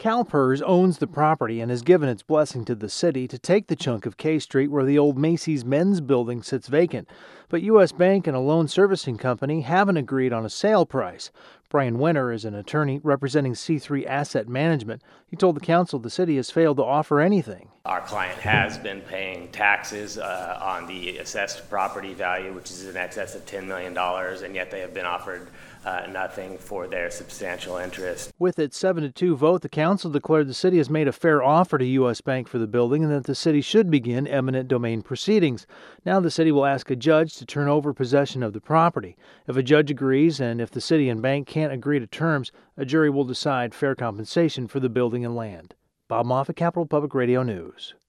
CalPERS owns the property and has given its blessing to the city to take the chunk of K Street where the old Macy's men's building sits vacant. But U.S. Bank and a loan servicing company haven't agreed on a sale price. Brian Winter is an attorney representing C3 Asset Management. He told the council the city has failed to offer anything. Our client has been paying taxes on the assessed property value, which is in excess of $10 million, and yet they have been offered nothing for their substantial interest. With its 7-2 vote, the council declared the city has made a fair offer to U.S. Bank for the building and that the city should begin eminent domain proceedings. Now the city will ask a judge to turn over possession of the property. If a judge agrees and if the city and bank can't agree to terms, a jury will decide fair compensation for the building and land. Bob Moffett, Capital Public Radio News.